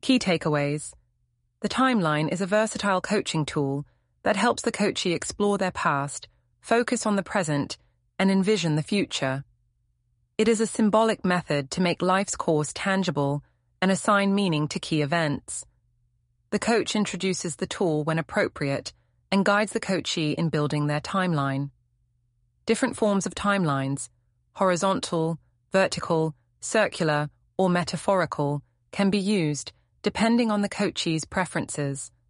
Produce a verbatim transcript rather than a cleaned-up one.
Key takeaways. The timeline is a versatile coaching tool that helps the coachee explore their past, focus on the present, and envision the future. It is a symbolic method to make life's course tangible and assign meaning to key events. The coach introduces the tool when appropriate and guides the coachee in building their timeline. Different forms of timelines, horizontal, vertical, circular, or metaphorical, can be used depending on the coachee's preferences.